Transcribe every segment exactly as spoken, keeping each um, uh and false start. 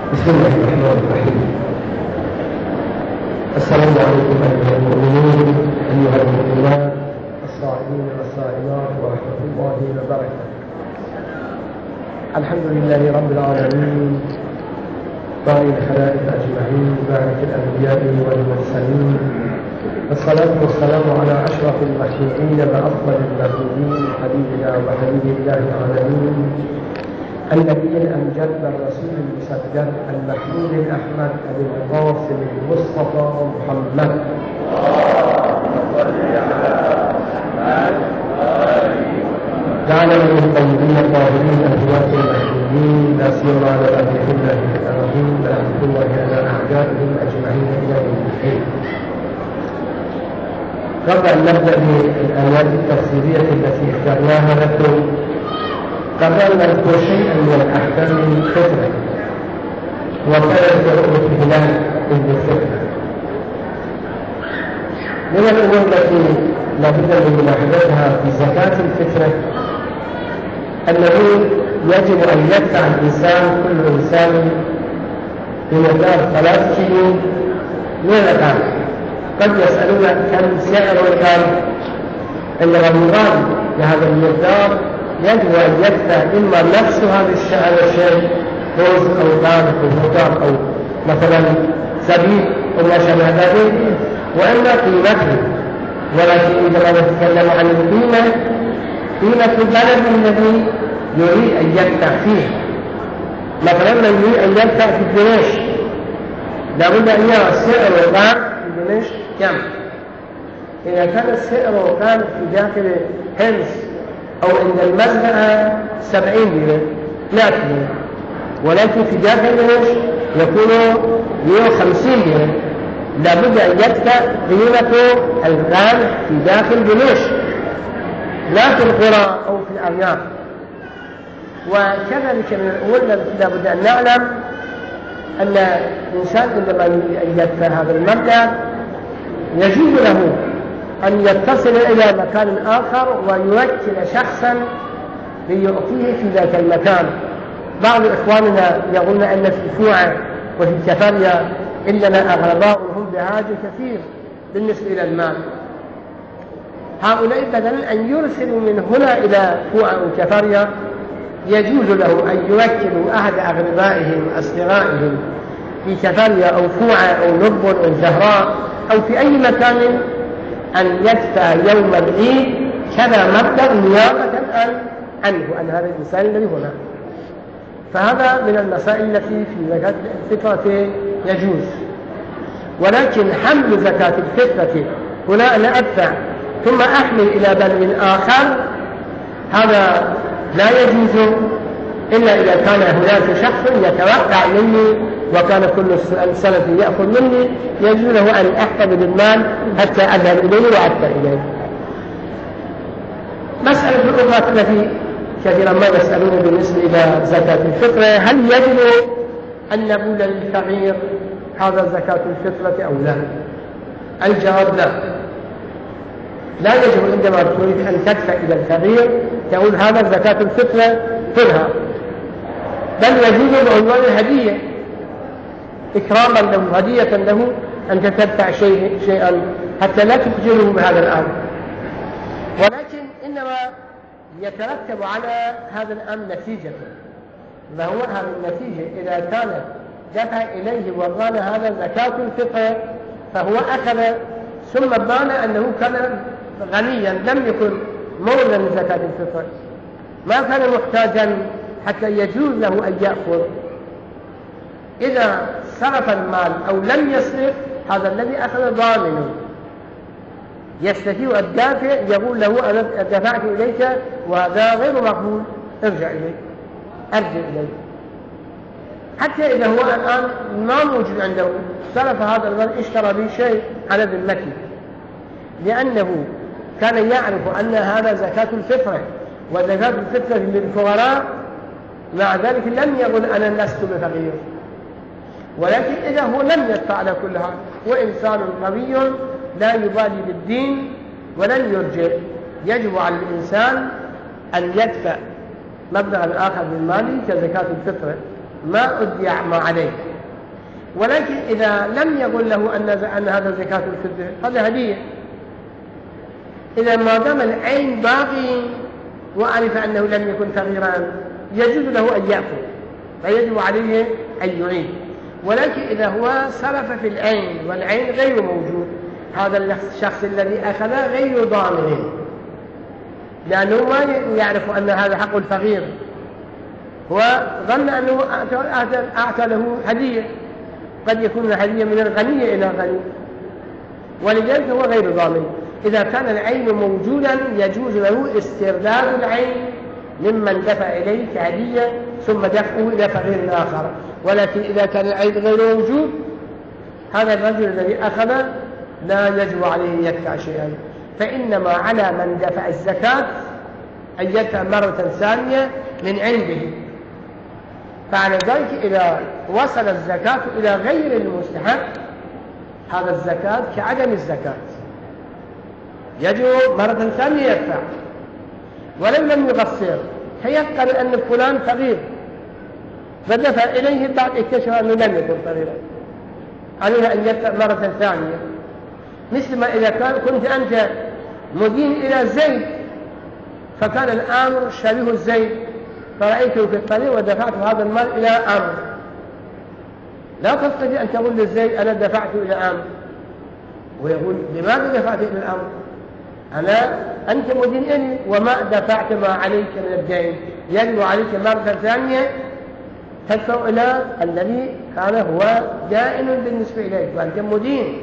بسم الله الرحمن الرحيم. السلام عليكم أيها المؤمنين أيها المؤمنات الصائمين والصائمات ورحمة الله وبركاته. الحمد لله رب العالمين بارئ الخلائق أجمعين بارك الأنبياء والمرسلين، والصلاة والسلام على أشرف المخلوقين وأفضل المخلوقين حبيبنا وحبيب الله العالمين النبي الأمجد والرسول المسدد المحمود الأحمد أبي القاسم المصطفى محمد جعلنا من الطيبين الطاهرين الهداة المهديين لا سيما على أبيه الله الأرحيم ورحمة الله على أعدائهم أجمعين إلى يوم الدين. قبل أن نبدأ بالآيات التفسيرية التي اخترناها لكم، قبل أن نذكر شيئا من الأحكام الفطرة وكانت رؤية الهلال بالفطرة. من الأمور التي لابد من ملاحظتها في زكاة الفطرة أنه يجب أن يدفع الإنسان كل إنسان بمقدار ثلاث كيلو من القمح. قد يسألون كم سعر القمح؟ أن رمضان لهذا المقدار يجب أن يدفع إما نفس هذا الشيء رز أو قمح أو خضار أو مثلا زبيب أو ما شابه ذلك، وإما قيمته. ولكن عندما نتكلم عن القيمة، قيمة البلد الذي يريد أن يدفع فيه. مثلا من يريد أن يدفع في دمشق لابد أن يرى سعر القمح في دمشق كم. إذا كان السعر كان في داخل حمص أو عند المزرعة سبعين ليرة مئة ليرة، ولكن في داخل دمشق يكون مئة وخمسين ليرة، لابد أن يدفع قيمة القمح في داخل دمشق لا في القرى أو في الأرياف. وكذلك من الأمور التي لابد أن نعلم أن الإنسان عندما يدفع هذا المبلغ يجوز له أن يتصل إلى مكان آخر ويوكل شخصا ليعطيه في ذاك المكان. بعض إخواننا يقولون أن في فوعة وفي كفرية إننا أغرباء هم بحاجة كثير بالنسبة إلى المال. هؤلاء بدلا أن يرسلوا من هنا إلى فوعة وكفرية يجوز له أن يوكلوا أحد أغربائهم أصدقائهم في كفرية أو فوعة أو نب أو زهراء أو في أي مكان أن يدفع يوم العيد كذا مبلغ نيابة عنه عن هذا الإنسان الذي هنا. فهذا من المسائل التي في زكاة الفطرة يجوز. ولكن حمل زكاة الفطرة هنا أنا أدفع ثم أحمل إلى بلد آخر هذا لا يجوز إلا إذا كان هناك شخص يتوقع مني وكان كل سنة يأخذ مني، يجوز له أن أحتفظ بالمال حتى أذهب إليه وأدفع إليه. مسألة الأخرى التي كثيرا ما يسألون بالنسبة إلى زكاة الفطرة، هل يجب أن نقول للفقير هذا زكاة الفطرة أو لا؟ الجواب لا. لا يجب عندما تريد أن تدفع إلى الفقير تقول هذا زكاة الفطرة كلها، بل يجوز بعنوان الهدية إكراما له هدية له أن تدفع شيء شيئا حتى لا تخجله بهذا الأمر. ولكن إنما يترتب على هذا الأمر نتيجة، وهو هذه النتيجة إذا كان دفع إليه وقال هذا زكاة الفطر فهو أخذ ثم بان أنه كان غنيا لم يكن مولى من زكاة الفطر، ما كان محتاجا حتى يجوز له أن يأخذ. إذا صرف المال أو لم يصرف هذا الذي أخذ ضامن يستطيع الدافع يقول له أنا دفعت إليك وهذا غير مقبول، ارجع إليه أرجع إليه. حتى إذا هو الآن ما موجود عنده صرف هذا المال اشترى به شيء على ذمته، لأنه كان يعرف أن هذا زكاة الفطرة وزكاة الفطرة للفقراء، مع ذلك لم يقل أنا لست بفقير. ولكن إذا هو لم يدفع على كل هذا وإنسان قوي لا يبالي بالدين ولن يرجع، يجب على الإنسان أن يدفع مبلغا آخر من ماله كزكاة الفطرة. ما أدي ما عليه. ولكن إذا لم يقل له أن أن هذا زكاة الفطر هذا هدية، إذا ما دام العين باقي وعرف أنه لم يكن فقيرا يجوز له أن يأكل فيجب عليه أن يعيد. ولكن إذا هو صرف في العين والعين غير موجود، هذا الشخص الذي أخذ غير ضامن، لأنه ما يعرف أن هذا حق الفقير، هو ظن أنه أعطى له هدية، قد يكون هدية من الغني إلى غني، ولذلك هو غير ضامن. إذا كان العين موجودا يجوز له استرداد العين ممن دفع إليه كهدية ثم دفعه إلى فقير آخر. ولكن إذا كان العين غير موجود هذا الرجل الذي أخذ لا يجب عليه يدفع شيئا، فإنما على من دفع الزكاة أن يدفع مرة ثانية من عنده. فعلى ذلك إذا وصل الزكاة إلى غير المستحق هذا الزكاة كعدم الزكاة، يجب مرة ثانية يدفع. ولن لم يقصر تيقن أن فلان فقير فدفع إليه بعد اكتشف أنه لم يكن فقيرا، عليه أن يدفع مرة ثانية. مثل ما إذا كان كنت أنت مدين إلى زيد فكان الأمر شبيه زيد فرأيته في الطريق ودفعت هذا المال إلى أمر، لا تستطيع أن تقول للزيد أنا دفعت إلى أمر، ويقول لماذا دفعت إلى الأمر؟ أنا أنت مدين إلي وما دفعت ما عليك من الدين، يجب عليك مرة ثانية تدفع إلى الذي كان هو دائن بالنسبة إليك وأنت مدين.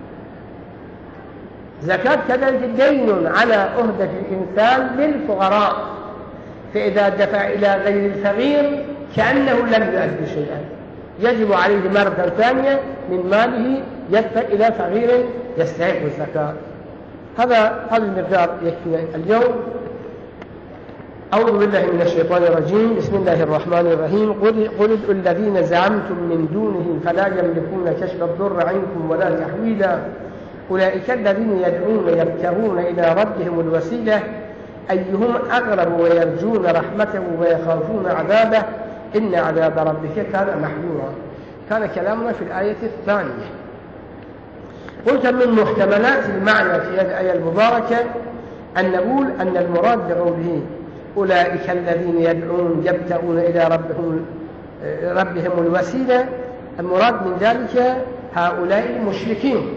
زكاة كذلك دين على أهدة الإنسان للفقراء، فإذا دفع إلى غير الفقير كأنه لم يؤدي شيئا، يجب عليه مرة ثانية من ماله يدفع إلى فقير يستحق الزكاة. هذا هذا المقدار يكفي اليوم. أعوذ بالله من الشيطان الرجيم. بسم الله الرحمن الرحيم. قل قل ادعوا الذين زعمتم من دونه فلا يملكون كشف الضر عنكم ولا تحويلا أولئك الذين يدعون يبتغون إلى ربهم الوسيلة أيهم أقرب ويرجون رحمته ويخافون عذابه إن عذاب ربك كان محذورا. كان كلامنا في الآية الثانية. قلت من محتملات المعنى في هذه الآية المباركة أن نقول أن المراد بقوله أولئك الذين يدعون يبتغون إلى ربهم ربهم الوسيلة، المراد من ذلك هؤلاء المشركين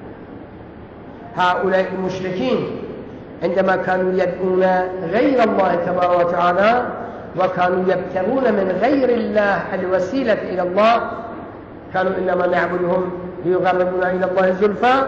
هؤلاء المشركين عندما كانوا يدعون غير الله تبارك وتعالى وكانوا يبتغون من غير الله الوسيلة إلى الله، كانوا إنما نعبدهم ليقربونا إلى الله زلفى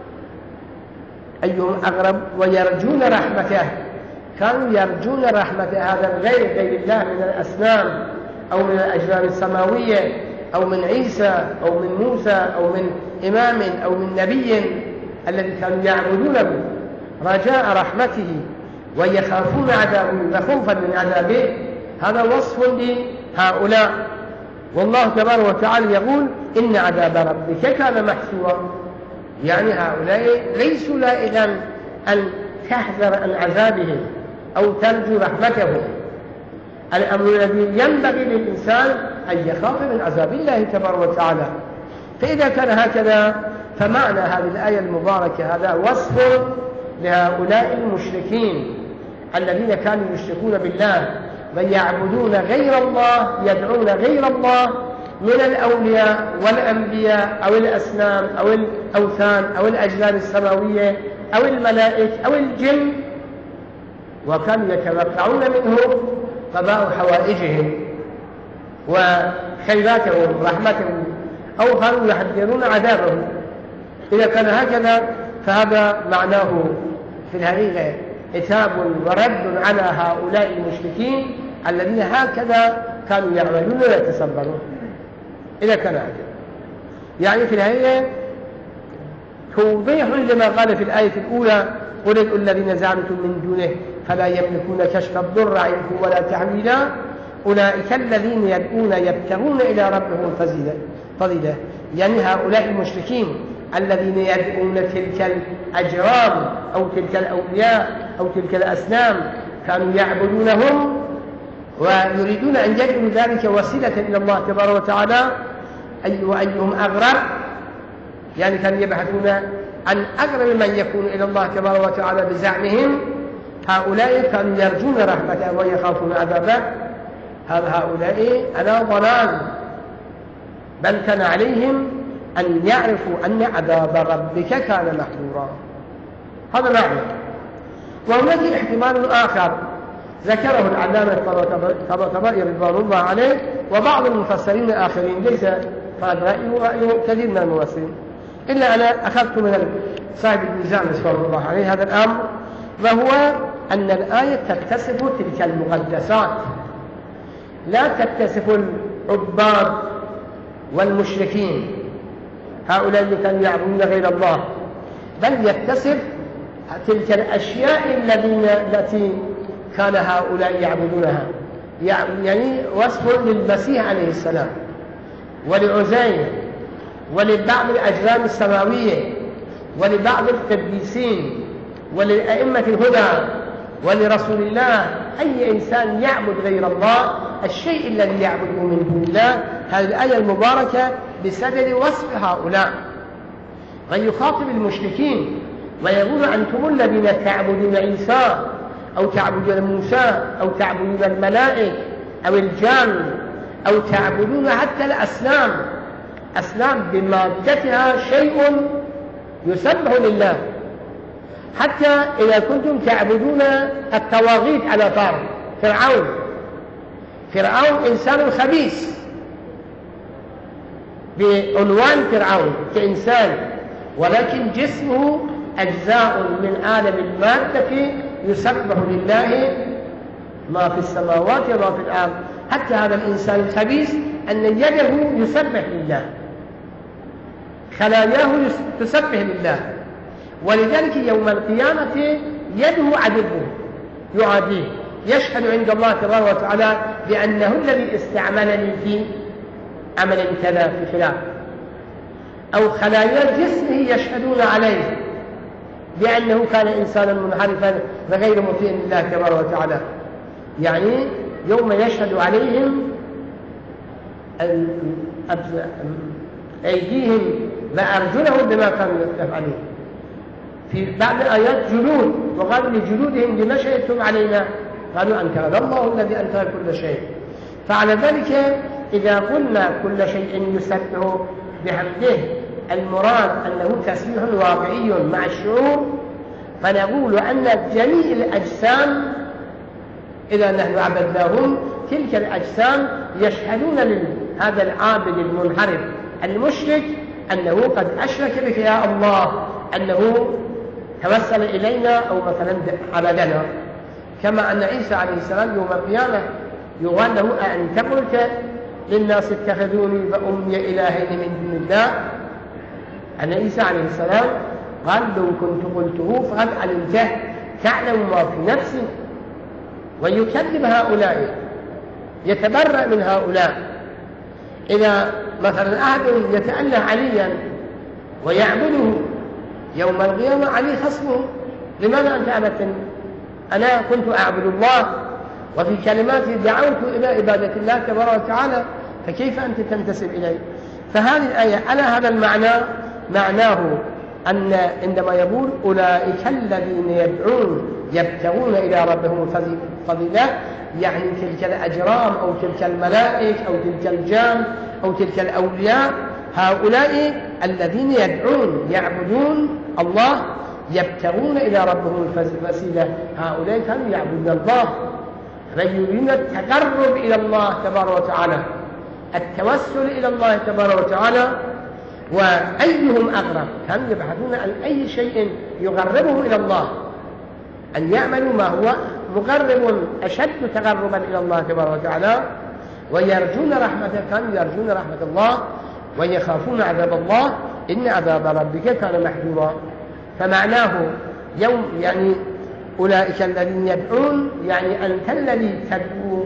أيهم أقرب ويرجون رحمته، كانوا يرجون رحمة هذا الغير غير الله من الأصنام أو من الأجرام السماوية أو من عيسى أو من موسى أو من إمام أو من نبي الذي كانوا يعبدونه رجاء رحمته ويخافون عذابه وخوفا من عذابه. هذا وصف لهؤلاء، والله تبارك وتعالى يقول إن عذاب ربك كان محسورا، يعني هؤلاء ليسوا لائقا أن تحذر عن عذابهم أو ترجو رحمته. الأمر الذي ينبغي للإنسان أن يخاف من عذاب الله تبارك وتعالى. فإذا كان هكذا فمعنى هذه الآية المباركة هذا وصف لهؤلاء المشركين الذين كانوا يشركون بالله ويعبدون غير الله، يدعون غير الله من الأولياء والأنبياء أو الأصنام أو الأوثان أو الأجسام السماوية أو الملائكة أو الجن، وكانوا يتوقعون منه قضاء حوائجهم وخيراتهم ورحمتهم أو كانوا يحذرون عذابهم. إذا كان هكذا فهذا معناه في الحقيقة عتاب ورد على هؤلاء المشركين الذين هكذا كانوا يعملون ويتصبرون. إذا كان هكذا يعني في الحقيقة توضيح لما قال في الآية الأولى قل ادعوا الذين زعمتم من دونه فلا يملكون كشف الضر عنكم ولا تحويلا أولئك الذين يدعون يبتغون إلى ربهم فضيلة، يعني هؤلاء المشركين الذين يدعون تلك الأجرام أو تلك الأولياء أو تلك الأصنام كانوا يعبدونهم ويريدون أن يجعلوا ذلك وسيلة إلى الله تبارك وتعالى، أي وأيهم أغرب، يعني كانوا يبحثون عن أقرب من يكون إلى الله تبارك وتعالى بزعمهم. هؤلاء كانوا يرجون رحمته ويخافون عذابه. هذا هؤلاء على ضلال، بل كان عليهم أن يعرفوا أن عذاب ربك كان محذورا. هذا معنى. وهناك احتمال آخر ذكره العلامة الطبري رضوان الله عليه وبعض المفسرين الآخرين، ليس هذا رأيه رأيه كثير من المفسرين، إلا أنا أخذت من صاحب الميزان رضوان الله عليه هذا الأمر، وهو أن الآية تكتسب تلك المقدسات، لا تكتسب العباد والمشركين هؤلاء اللي كانوا يعبدون غير الله، بل يكتسب تلك الأشياء الذين التي كان هؤلاء يعبدونها. يعني وصف للمسيح عليه السلام ولعزير ولبعض الأجرام السماوية ولبعض القديسين وللأئمة الهدى ولرسول الله. أي إنسان يعبد غير الله، الشيء الذي يعبده من دون الله، هذه الآية المباركة بسبب وصف هؤلاء. ويخاطب المشركين ويقول أنتم الذين تعبدون عيسى أو تعبدون موسى أو تعبدون الملائكة أو الجان أو تعبدون حتى الأصنام، أصنام بمادتها شيء يسبح لله، حتى إذا كنتم تعبدون الطواغيت على فرض فرعون. فرعون إنسان خبيث بعنوان فرعون كإنسان، ولكن جسمه أجزاء من عالم المادة يسبح لله ما في السماوات وما في الأرض. حتى هذا الإنسان الخبيث أن يده يسبح لله، خلاياه تسبح لله، ولذلك يوم القيامة يده عدوه يعاديه، يشهد عند الله تبارك وتعالى بأنه الذي استعملني في عمل كذا في خلاف، أو خلايا جسمه يشهدون عليه بأنه كان إنسانا منحرفا وغير مطيع لله تبارك وتعالى. يعني يوم يشهد عليهم أيديهم وأرجلهم بما كانوا يفعلون. في بعض الآيات جلود، وقالوا لجلودهم لما شهدتم علينا؟ قالوا أنكر الله الذي أنكر كل شيء. فعلى ذلك إذا قلنا كل شيء يسبح بحمده، المراد أنه تسبيح واقعي مع الشعور، فنقول أن جميع الأجسام إذا نحن عبدناهم تلك الأجسام يشهدون لهذا العابد المنحرف المشرك أنه قد أشرك بك يا الله، أنه توسل إلينا أو مثلا عبدنا. كما أن عيسى عليه السلام يوم القيامة يقال له أأنت قلت للناس اتخذوني وأمي إلهين من دون الله؟ أن عيسى عليه السلام قال لو كنت قلته فقد علمته تعلم ما في نفسي. ويكذب هؤلاء، يتبرأ من هؤلاء. إذا مثلا أحد يتأله عليا ويعبده يوم القيامة علي خصمه، لماذا أنت عبدتني؟ أنا كنت أعبد الله وفي كلماتي دعوت إلى عبادة الله تبارك وتعالى، فكيف أنت تنتسب إليه؟ فهذه الآية على هذا المعنى معناه أن عندما يقول أولئك الذين يدعون يبتغون إلى ربهم الفضيلة، يعني تلك الأجرام أو تلك الملائكة أو تلك الجان أو تلك الأولياء، هؤلاء الذين يدعون يعبدون الله يبتغون إلى ربهم الوسيلة، هؤلاء كانوا يعبدون الله فيريدون التقرب إلى الله تبارك وتعالى، التوسل إلى الله تبارك وتعالى. وأيهم أقرب، كانوا يبحثون عن أي شيء يقربهم إلى الله، أن يعملوا ما هو مقرب أشد تقربا إلى الله تبارك وتعالى، ويرجون رحمته، كانوا يرجون رحمة الله ويخافون عذاب الله، إن عذاب ربك كان محذورا. فمعناه يوم يعني أولئك الذين يدعون، يعني أنت الذي تدعو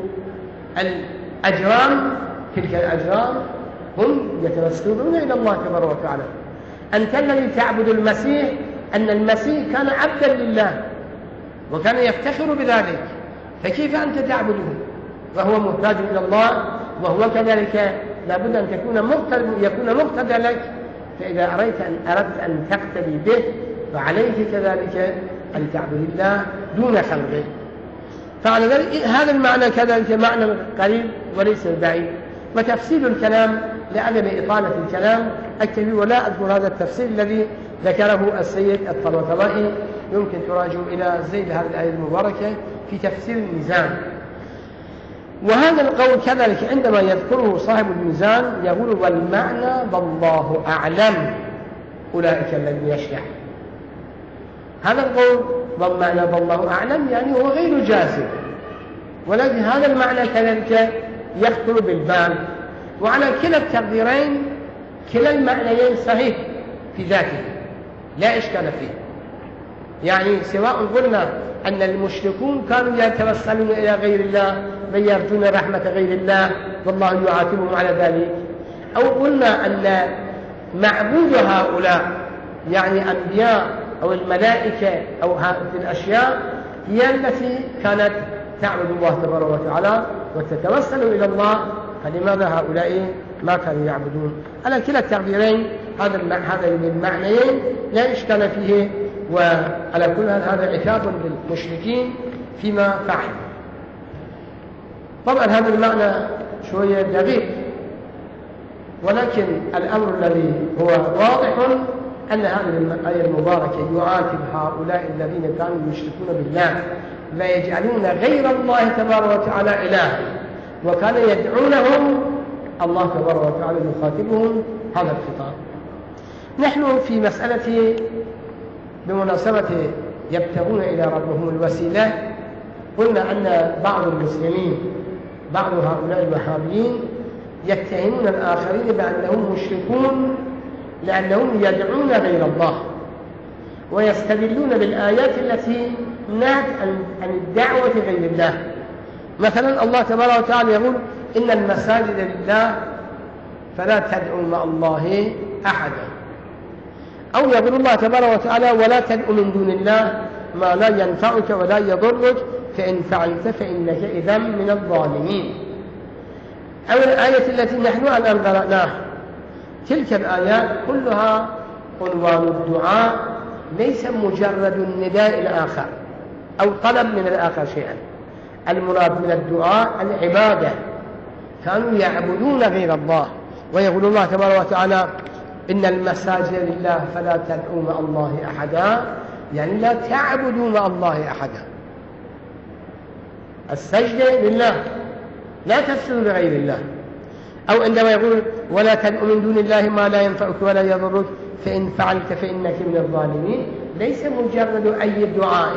الأجرام، تلك الأجرام هم يتوسلون إلى الله تبارك وتعالى. أنت الذي تعبد المسيح، أن المسيح كان عبدا لله وكان يفتخر بذلك، فكيف أنت تعبده؟ وهو محتاج إلى الله، وهو كذلك لابد أن تكون مقتدى يكون مقتدى لك. فإذا أردت أن أردت أن تقتدي به فعليك كذلك أن تعبد الله دون خلقه. فعلى ذلك هذا المعنى كذلك معنى قريب وليس بعيد. وتفصيل الكلام لعدم إطالة الكلام أكتفي ولا أذكر هذا التفصيل الذي ذكره السيد الطباطبائي، يمكن تراجعوا إلى زيد هذه الآية المباركة في تفسير الميزان. وهذا القول كذلك عندما يذكره صاحب الميزان يقول والمعنى والله أعلم أولئك الذين يشرع. هذا القول والمعنى والله أعلم يعني هو غير جازم، ولكن هذا المعنى كذلك يخطر بالبال. وعلى كلا التقديرين كلا المعنيين صحيح في ذاته لا إشكال فيه. يعني سواء قلنا أن المشركون كانوا يتوسلون إلى غير الله ويرجون رحمة غير الله والله يعاتبهم على ذلك، أو قلنا أن معبود هؤلاء يعني أنبياء أو الملائكة أو هذه الأشياء هي التي كانت تعبد الله تبارك وتعالى وتتوسل إلى الله، فلماذا هؤلاء ما كانوا يعبدون؟ على كلا التقديرين هذا هذين المعنيين لا إشكال فيه. وعلى كل هذا عتاب للمشركين فيما فعل. طبعا هذا المعنى شوية دقيق، ولكن الأمر الذي هو واضح أن هذه الآية المباركة يعاتب هؤلاء الذين كانوا يشركون بالله ويجعلون غير الله تبارك وتعالى إلها، وكان يدعونهم الله تبارك وتعالى يخاطبهم هذا الخطاب. نحن في مسألة بمناسبة يبتغون إلى ربهم الوسيلة قلنا أن بعض المسلمين بعض هؤلاء الوهابيين يتهمون الآخرين بأنهم مشركون لأنهم يدعون غير الله، ويستدلون بالآيات التي نهت عن الدعوة غير الله. مثلا الله تبارك وتعالى يقول إن المساجد لله فلا تدعوا مع الله أحدا، أو يقول الله تبارك وتعالى ولا تدعوا من دون الله ما لا ينفعك ولا يضرك فإن فعلت فإنك إذا من الظالمين. أو الآية التي نحن الآن قرأناها، تلك الآيات كلها عنوان الدعاء ليس مجرد النداء الآخر أو طلب من الآخر شيئا. المراد من الدعاء العبادة، كانوا يعبدون غير الله. ويقول الله تبارك وتعالى إن المساجد لله فلا تدعوا مع الله أحدا، يعني لا تعبدوا مع الله أحدا. السجدة لله لا تسجدوا لغير الله. أو عندما يقول ولا تدعوا من دون الله ما لا ينفعك ولا يضرك فإن فعلت فإنك من الظالمين، ليس مجرد أي دعاء.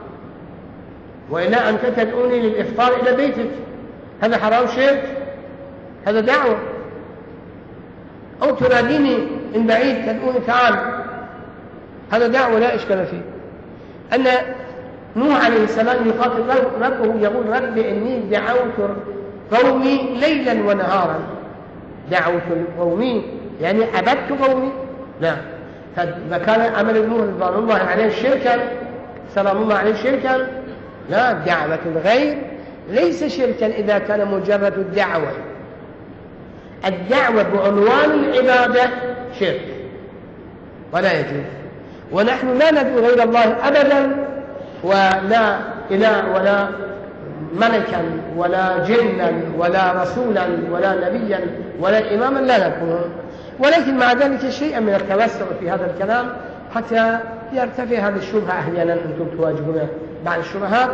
وإلا أنت تدعوني للإفطار إلى بيتك، هذا حرام شرك، هذا دعوة. أو تناديني من بعيد تدعوني تعال، هذا دعوة لا إشكال فيه. أن نوح عليه السلام يخاطب ربه يقول رب إني دعوت قومي ليلا ونهارا. دعوت قومي يعني عبدت قومي؟ لا. فكان عمل نوح رضوان الله عليه شركا سلام الله عليه شركا؟ لا. دعوة الغير ليس شركا إذا كان مجرد الدعوة. الدعوة بعنوان العبادة شرك ولا يجوز. ونحن لا ندعو غير الله أبدا، ولا إله ولا ملكا ولا جنا ولا رسولا ولا نبيا ولا إماما لا نكون. ولكن مع ذلك شيئا من التوسع في هذا الكلام حتى يرتفع هذه الشبهة أحيانا أنتم تواجهون بعض الشبهات.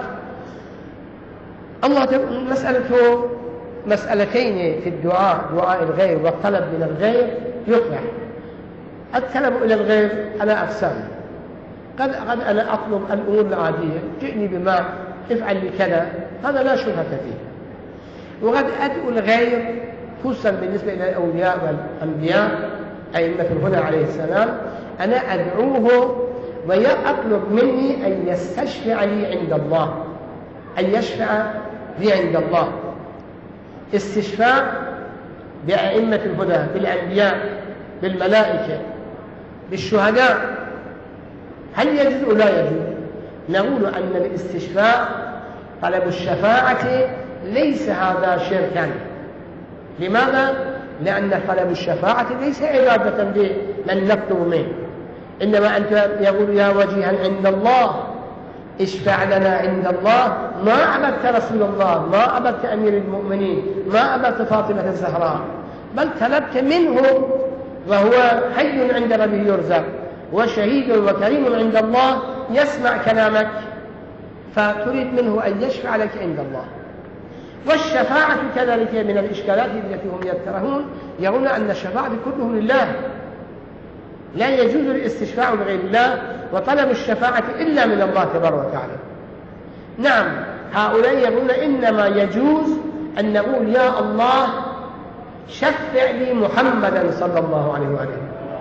الله مسألته مسألتين في الدعاء، دعاء الغير والطلب من الغير يطرح. الطلب إلى الغير على أقسام. قد قد أنا أطلب الأمور العادية، جئني بما افعل لي كذا، هذا لا شبهة فيه. وقد أدعو الغير خصوصا بالنسبة إلى الأولياء والأنبياء أئمة الهدى عليه السلام، أنا أدعوه ويطلب مني أن يستشفع لي عند الله، أن يشفع لي عند الله. استشفاء بأئمة الهدى، بالأنبياء، بالملائكة، بالشهداء، هل يجوز أو لا يجوز؟ نقول أن الاستشفاء طلب الشفاعة ليس هذا شركا. لماذا؟ لأن طلب الشفاعة ليس عبادة لمن نطلب منه، إنما أنت يقول يا وجيها عند الله اشفع لنا عند الله، ما عبدت رسول الله، ما عبدت أمير المؤمنين، ما عبدت فاطمة الزهراء، بل طلبت منه وهو حي عند ربه يرزق وشهيد وكريم عند الله يسمع كلامك، فتريد منه أن يشفع لك عند الله. والشفاعة كذلك من الإشكالات التي هم يكرهون، يرون أن الشفاعة كله لله، لا يجوز الاستشفاع لغير الله وطلب الشفاعة إلا من الله تبارك وتعالى. نعم، هؤلاء يقولون إنما يجوز أن نقول يا الله شفع لي محمدا صلى الله عليه وآله،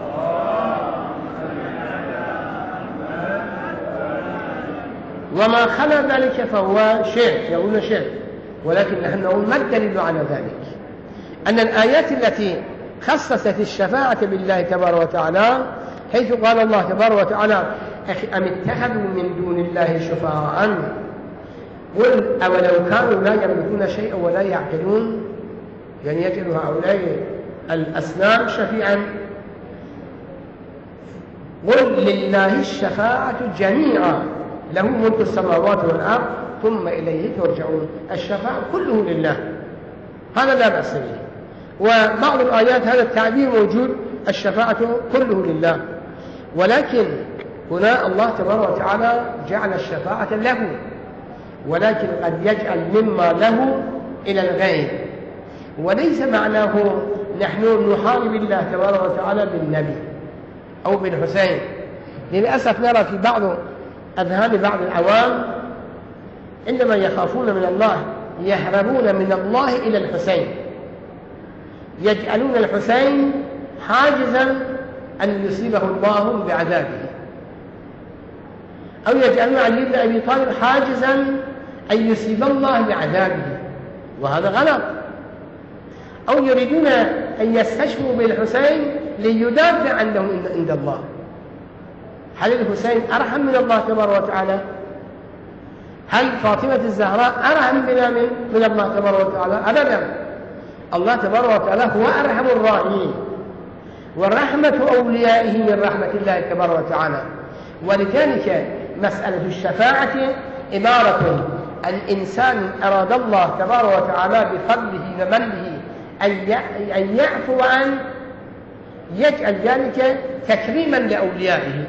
وما خلا ذلك فهو شرك، يقولون شرك. ولكن نحن نقول ما الدليل على ذلك؟ أن الآيات التي خصصت الشفاعة بالله تبارك وتعالى، حيث قال الله تبارك وتعالى أم اتخذوا من دون الله شفعاء قل أولو كانوا لا يملكون شيئا ولا يعقلون، يعني يجعل هؤلاء الأصنام شفيعا. قل لله الشفاعة جميعا له ملك السماوات والأرض ثم إليه ترجعون. الشفاعة كله لله، هذا لا بأس به. وبعض الآيات هذا التعبير موجود، الشفاعة كله لله، ولكن هنا الله تبارك وتعالى جعل الشفاعة له، ولكن قد يجعل مما له إلى الغير، وليس معناه نحن نحارب الله تبارك وتعالى بالنبي أو بالحسين. للأسف نرى في بعض أذهان بعض العوام عندما يخافون من الله يهربون من الله إلى الحسين، يجعلون الحسين حاجزا أن يصيبه الله بعذابه، أو يجعلون علي بن أبي طالب حاجزا أن يصيب الله بعذابه، وهذا غلط. أو يريدون أن يستشفوا بالحسين ليدافع عنه عند الله. هل الحسين أرحم من الله تبارك وتعالى؟ هل فاطمة الزهراء أرحم بنا من, من الله تبارك وتعالى؟ أبدا. الله تبارك وتعالى هو أرحم الراحمين، ورحمة أوليائه من رحمة الله تبارك وتعالى. ولذلك مسألة الشفاعة عبارة الإنسان أراد الله تبارك وتعالى بفضله ومنه أن يعفو عنه، يجعل ذلك تكريما لأوليائه،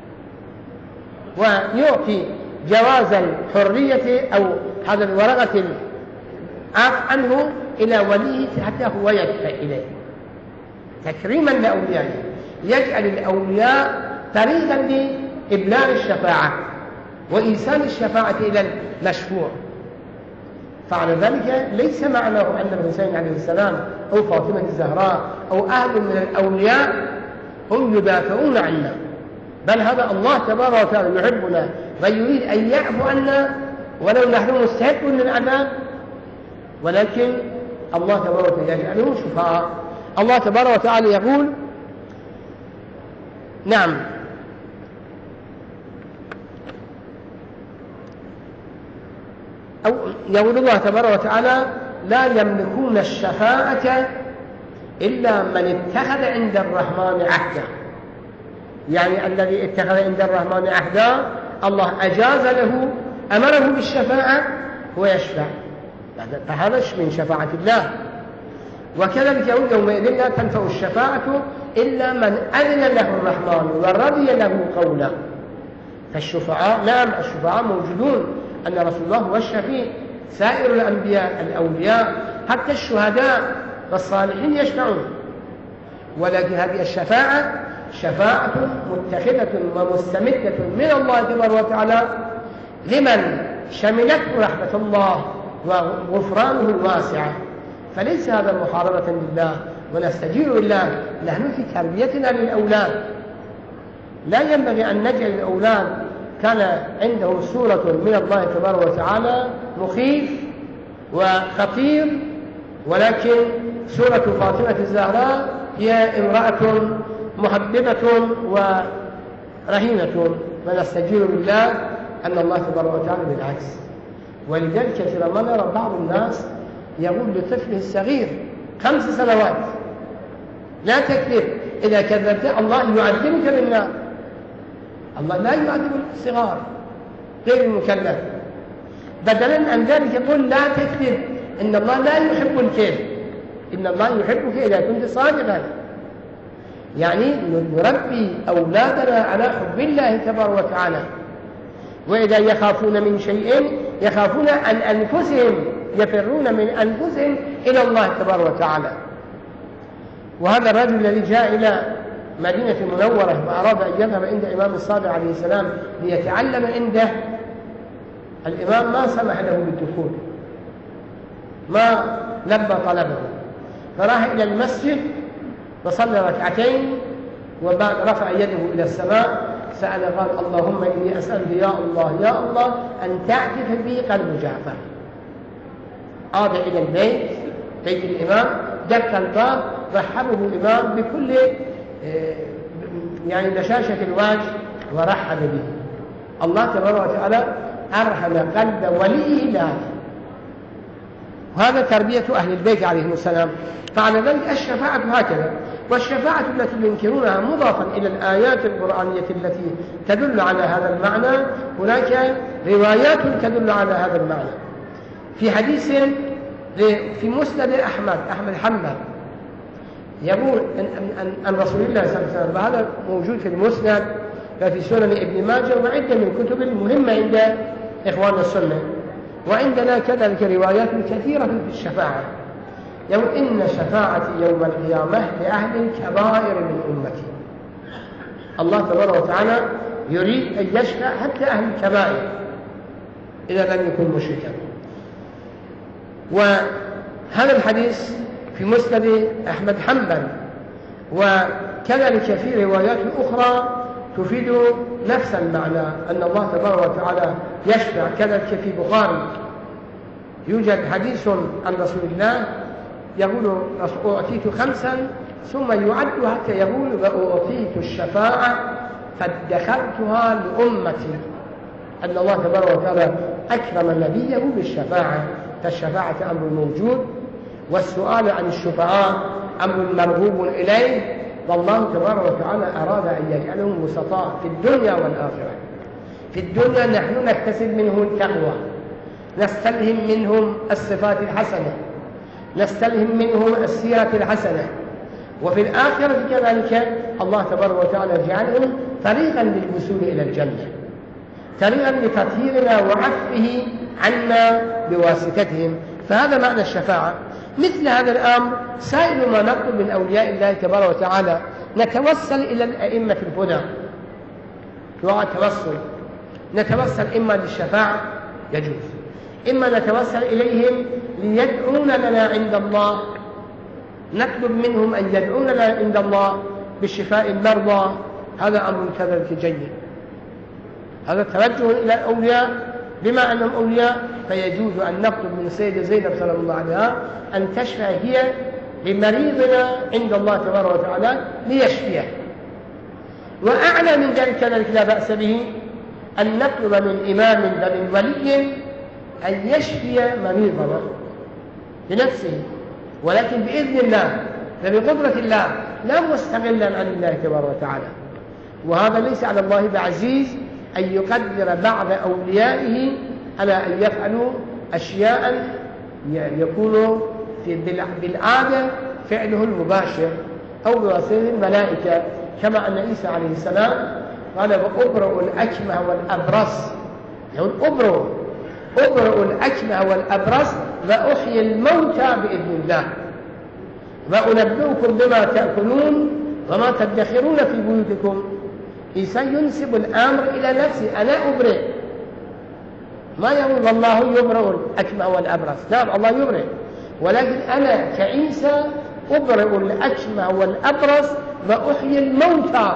ويعطي جواز الحرية أو هذا الورقة العفو عنه إلى وليه حتى هو يدفع إليه تكريما لأوليائه، يجعل الأولياء طريقا لإبلاغ الشفاعة وإيصال الشفاعة إلى المشفوع. فعلى ذلك ليس معناه أن الحسين عليه السلام أو فاطمة الزهراء أو أهل من الأولياء هم يدافعون عنا، بل هذا الله تبارك وتعالى يحبنا ويريد أن يعفو عنا ولو نحن مستحقون للعذاب، ولكن الله تبارك وتعالى يجعله شفاعة. الله تبارك وتعالى يقول نعم أو يقول الله تبارك وتعالى لا يملكون الشفاعة إلا من اتخذ عند الرحمن عهدا، يعني الذي اتخذ عند الرحمن عهدا الله أجاز له أمره بالشفاعة ويشفع، فهذا من شفاعة الله. وكذلك يقول يومئذ لا تنفع الشفاعة إلا من أذن له الرحمن ورضي له قولا. فالشفعاء نعم الشفعاء موجودون، أن رسول الله هو الشفيع، سائر الأنبياء الأولياء حتى الشهداء والصالحين يشفعون، ولكن هذه الشفاعة شفاعة متخذة ومستمدة من الله تبارك وتعالى لمن شملته رحمة الله وغفرانه الواسعة، فليس هذا محاربة لله ونستجير بالله. نحن في تربيتنا للأولاد لا ينبغي أن نجعل الأولاد كان عندهم صورة من الله تبارك وتعالى مخيف وخطير، ولكن صورة فاطمة الزهراء هي امرأة محببة ورهينة، ونستجير بالله أن الله تبارك وتعالى بالعكس. ولذلك كثيرا ما نرى بعض الناس يقول لطفله الصغير خمس سنوات لا تكذب، إذا كذبت الله يعذبك بالنار. الله لا يعذب الصغار غير المكلف، بدلا عن ذلك يقول لا تكذب، إن الله لا يحب الكذب، إن الله يحبك إذا كنت صادقا. يعني نربي أولادنا على حب الله تبارك وتعالى، وإذا يخافون من شيء يخافون عن أنفسهم، يفرون من أنفسهم إلى الله تبارك وتعالى. وهذا الرجل الذي جاء إلى مدينة المنورة وأراد أن يذهب عند الإمام الصادق عليه السلام ليتعلم عنده، الإمام ما سمح له بالدخول، ما لبى طلبه، فراح إلى المسجد وصلى ركعتين، وبعد رفع يده إلى السماء سأل قال اللهم إني أسألك يا الله يا الله أن تعتف بي قلب جعفر. عاد إلى البيت بيت الإمام، دق الباب، رحبه الإمام بكل يعني بشاشة الوجه ورحب به. الله تبارك وتعالى أرحم قلب وليه له، وهذا تربية أهل البيت عليهم السلام. فعلى ذلك الشفاعة هكذا، والشفاعة التي ينكرونها مضافا إلى الآيات القرآنية التي تدل على هذا المعنى، هناك روايات تدل على هذا المعنى. في حديث في مسند أحمد أحمد حنبل يقول عن رسول الله صلى الله عليه وسلم، وهذا موجود في المسند وفي سنن ابن ماجه وعدة من الكتب المهمة عند إخوان السنة، وعندنا كذلك روايات كثيرة في الشفاعة. يقول إن شفاعتي يوم القيامة لأهل الكبائر من أمتي. الله تبارك وتعالى يريد أن يشفع حتى أهل الكبائر إذا لم يكن مشركا. وهذا الحديث في مسند أحمد حنبل، وكذلك في روايات أخرى تفيد نفس المعنى، أن الله تبارك وتعالى يشفع. كذلك في بخاري يوجد حديث عن رسول الله يقول أعطيت خمسا ثم يعد حتى يقول وأعطيت الشفاعة فادخرتها لأمتي، أن الله تبارك وتعالى أكرم نبيه بالشفاعة، فالشفاعة أمر موجود، والسؤال عن الشفعاء أمر مرغوب إليه، والله تبارك وتعالى أراد أن يجعلهم وسطاء في الدنيا والآخرة. في الدنيا نحن نكتسب منهم التقوى، نستلهم منهم الصفات الحسنة، نستلهم منهم السيرة الحسنة، وفي الآخرة كذلك الله تبارك وتعالى جعلهم طريقا للوصول إلى الجنة، طريقا لتطهيرنا وعفه عنا بواسطتهم. فهذا معنى الشفاعة. مثل هذا الأمر سائر ما نطلب من أولياء الله تبارك وتعالى، نتوسل إلى الأئمة الهدى دعاء التوسل، نتوسل إما للشفاعة يجوز، إما نتوسل إليهم ليدعون لنا عند الله، نطلب منهم أن يدعون لنا عند الله بشفاء المرضى، هذا أمر كذلك جيد. هذا توجه إلى الأولياء، بما أنهم أولياء فيجوز أن نطلب من السيدة زينب صلى الله عليها أن تشفع هي لمريضنا عند الله تبارك وتعالى ليشفيه. وأعلى من ذلك كذلك لا بأس به أن نطلب من إمام ومن ولي أن يشفي مريضنا بنفسه، ولكن بإذن الله وبقدرة الله، لا مستقلا عن الله تبارك وتعالى. وهذا ليس على الله بعزيز أن يقدر بعض أوليائه على أن يفعلوا أشياء يكون بالعادة فعله المباشر أو بواسطة الملائكة، كما أن عيسى عليه السلام قال وأبرئ الأكمه والأبرص، يقول أبرئ أبرئ الأكمه والأبرص وأحيي الموتى بإذن الله وأنبئكم بما تأكلون وما تدخرون في بيوتكم. عيسى ينسب الأمر إلى نفسه، أنا أبرئ، ما يقول والله يبرئ الأكمه والأبرص، نعم الله يبرئ، ولكن أنا كعيسى أبرئ الأكمه والأبرص وأحيي الموتى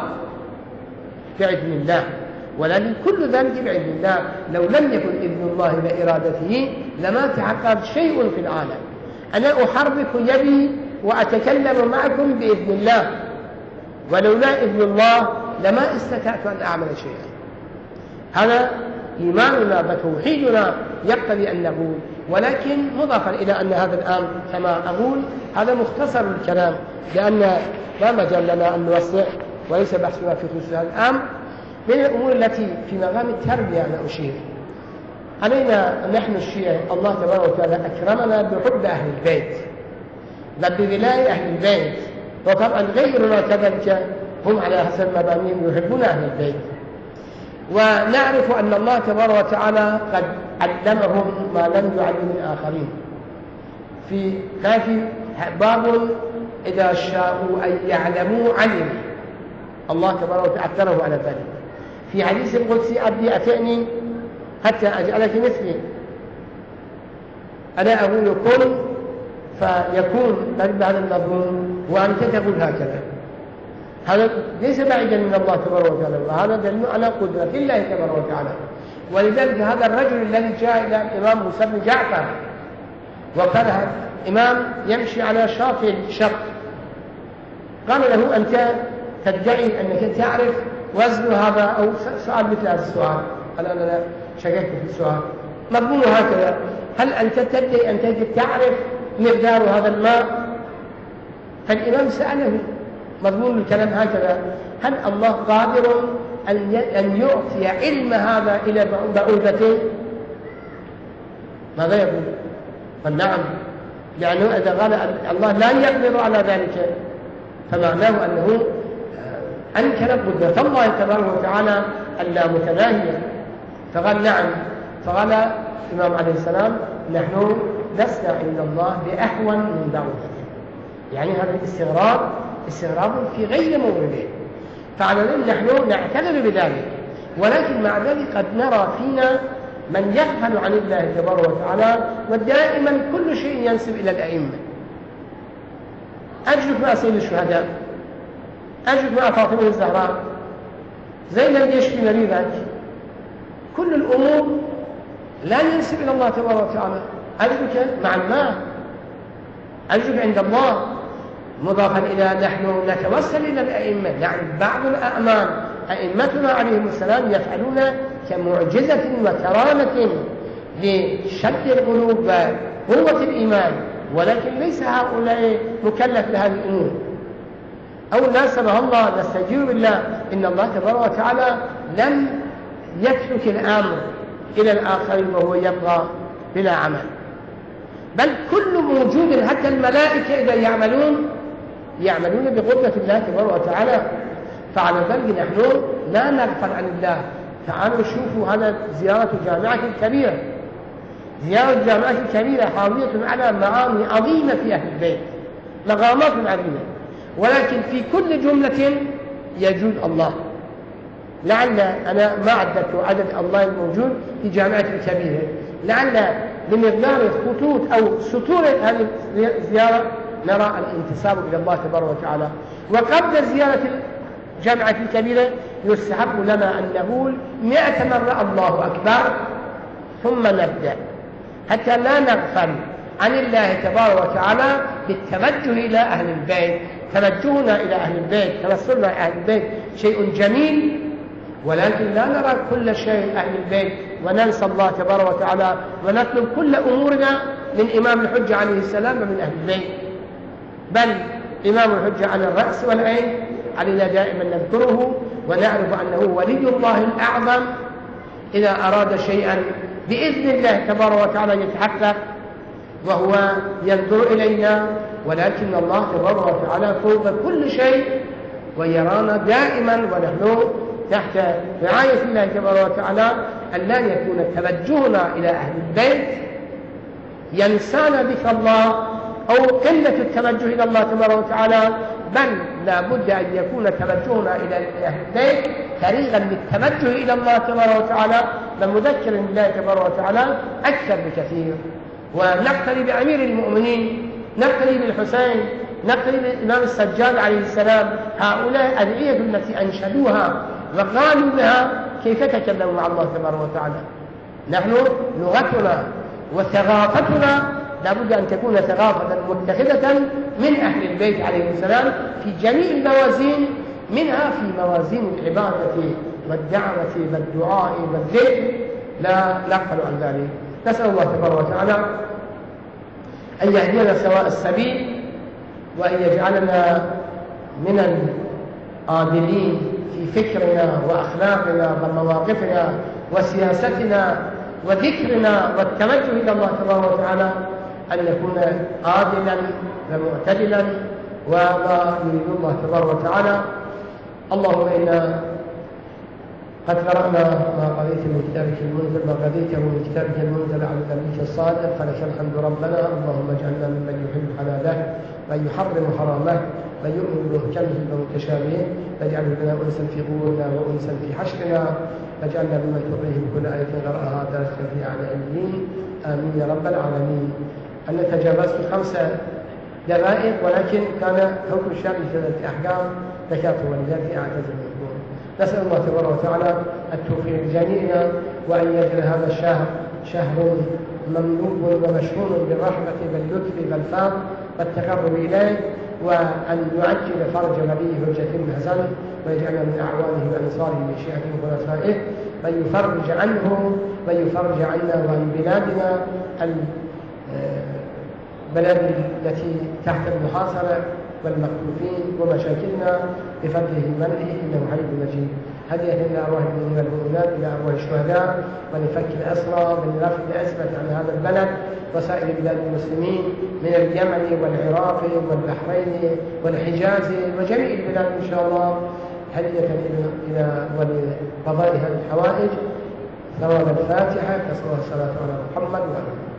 بإذن الله، ولكن كل ذلك بإذن الله. لو لم يكن إذن الله وإرادته لما تحقق شيء في العالم. أنا أحرك يدي وأتكلم معكم بإذن الله، ولولا إذن الله لما استطعت أن أعمل شيئا. هذا إيماننا بتوحيدنا يقتضي أن نقول، ولكن مضافا إلى أن هذا الأمر كما أقول هذا مختصر الكلام، لأن لا مجال لنا أن نوسع وليس بحثنا في خصوص هذا الأمر. من الأمور التي في مقام التربية أنا أشير علينا نحن الشيعة، الله تبارك وتعالى أكرمنا بحب أهل البيت بل بولاية أهل البيت، وطبعا غيرنا كذلك هم على حسب مبانيهم يحبون أهل البيت. ونعرف أن الله تبارك وتعالى قد علمهم ما لم يعلم الآخرين. في كافي باب إذا شاءوا أن يعلموا علم، الله تبارك وتعالى أكثره على ذلك. في حديث القدسي عبدي أتعني حتى أجعلك مثلي، أنا أقول كن فيكون قريب هذا المضمون وأنت تقول هكذا. هذا ليس بعيدا من الله تبارك وتعالى، وهذا دليل على قدرة الله تبارك وتعالى. ولذلك هذا الرجل الذي جاء إلى الإمام موسى بن جعفر وكان إمام يمشي على شاطئ الشرق، قال له أنت تدعي أنك تعرف وزن هذا، أو سؤال مثل هذا السؤال، قال أنا لا شككت في السؤال مضمونه هكذا، هل أنت تدعي أنك تعرف مقدار هذا الماء؟ فالإمام سأله مضمون الكلام هكذا، هل الله قادر أن يعطي علم هذا إلى بعوضته؟ ماذا يقول؟ قال نعم، لأنه إذا قال الله لا يقدر على ذلك فمعناه أنه أنكر قدرة الله تبارك وتعالى اللامتناهية. فقال نعم، فقال الإمام عليه السلام نحن لسنا عند الله بأهون من بعوضته، يعني هذا الاستغراب استغراب في غير مورده، فعلى ذلك نحن نعتذر بذلك. ولكن مع ذلك قد نرى فينا من يغفل عن الله تبارك وتعالى، ودائما كل شيء ينسب إلى الأئمة. أجلك مع سيد الشهداء، أجلك مع فاطمة الزهراء، زينب يشفي مريضك، كل الأمور لا ينسب إلى الله تبارك وتعالى. أجلك مع الماء، أجلك عند الله، مضافا إلى نحن نتوسل إلى الأئمة. يعني بعض الأعمال أئمتنا عليهم السلام يفعلون كمعجزة وكرامة لشد القلوب وقوة الإيمان، ولكن ليس هؤلاء مكلف بهذه الأمور، أو ناسبها الله نستجير بالله. إن الله تبارك وتعالى لم يترك الأمر إلى الآخرين وهو يبقى بلا عمل، بل كل موجود، حتى الملائكة إذا يعملون يعملون بقدرة الله تبارك وتعالى. فعلى ذلك نحن لا نغفل عن الله. تعالوا شوفوا هذا زيارة الجامعة الكبيرة، زيارة الجامعة الكبيرة حاوية على معاني عظيمة في أهل البيت، مقامات عظيمة، ولكن في كل جملة يجود الله. لعل أنا ما عددت عدد الله الموجود في جامعة الكبيرة، لعل بمقدار خطوط أو سطور هذه الزيارة نرى الانتساب إلى الله تبارك وتعالى. وقبل زيارة الجامعة الكبيرة يستحب لنا أن نقول مئة مرة الله أكبر ثم نبدأ، حتى لا نغفل عن الله تبارك وتعالى بالتوجه إلى أهل البيت. توجهنا إلى أهل البيت، توصلنا إلى أهل البيت شيء جميل، ولكن لا نرى كل شيء أهل البيت وننسى الله تبارك وتعالى ونطلب كل أمورنا من إمام الحجة عليه السلام ومن أهل البيت. بل إمام الحجة على الرأس والعين، علينا دائما نذكره ونعرف أنه ولي الله الأعظم. إذا أراد شيئا بإذن الله تبارك وتعالى يتحقق وهو ينظر إلينا، ولكن الله تبارك وتعالى فوق كل شيء ويرانا دائما، ونحن تحت رعاية الله تبارك وتعالى. أن لا يكون توجهنا إلى أهل البيت ينسانا ذكر الله أو قلة التوجه إلى الله تبارك وتعالى، بل لا بد أن يكون توجهنا إلى أهل البيت طريقا للتوجه إلى الله تبارك وتعالى، بمذكر الله تبارك وتعالى أكثر بكثير. ونقتدي بأمير المؤمنين، نقتدي بالحسين، نقتدي بالإمام السجاد عليه السلام. هؤلاء أدعية التي أنشدوها وقالوا بها كيف تكلموا مع الله تبارك وتعالى. نحن لغتنا وثقافتنا لابد أن تكون ثقافة متخذة من أهل البيت عليه السلام في جميع الموازين، منها في موازين العبادة والدعوة والدعاء والذكر، لا نغفل عن ذلك. نسأل الله تبارك وتعالى أن يهدينا سواء السبيل، وأن يجعلنا من العادلين في فكرنا وأخلاقنا ومواقفنا وسياستنا وذكرنا والتوجه إلى الله تبارك وتعالى، أن يكون عادلا ومعتدلا وما يريد الله تبارك وتعالى. اللهم إنا قد قرأنا ما قضيت من كتابك المنزل، ما قضيته من كتابك المنزل على نبيك الصادق، فلك الحمد ربنا. اللهم اجعلنا ممن يحب حلاله من يحرم حرامه من يؤمن بمحكمه ومتشابهه، واجعله لنا انسا في قبورنا وانسا في حشرنا، واجعلنا ممن تطيهم كل آية قرأها درجة في أعلى علمين. آمين يا رب العالمين. أنا تجاوزت خمسة دقائق، ولكن كان حكم الشرع في ثلاثة أحكام ذكرت، ولذلك أعتذر منكم. نسأل الله تبارك وتعالى التوفيق لجميعنا، وأن يجعل هذا الشهر شهر مملوء ومشحون بالرحمة واللطف والفضل والتقرب إليه، وأن يعجل فرج ولي حجة المحزن، ويجعلنا من أعوانه وأنصاره من شيعته وخلفائه، من يفرج عنه ويفرج عنا وعن بلادنا البلاد التي تحت المحاصرة والمكتوفين ومشاكلنا بفضله ومنه، إنه حي مجيد. هدية إلى أرواح المؤمنين والمؤمنات، إلى أرواح الشهداء، ولفك الأسرى، ولرفع الأزمة عن هذا البلد وسائر بلاد المسلمين من اليمن والعراق والبحرين والحجاز وجميع البلاد إن شاء الله، هدية إلى ولقضاء هذه الحوائج. ثواب الفاتحة. نسأل الله الصلاة على محمد وعلى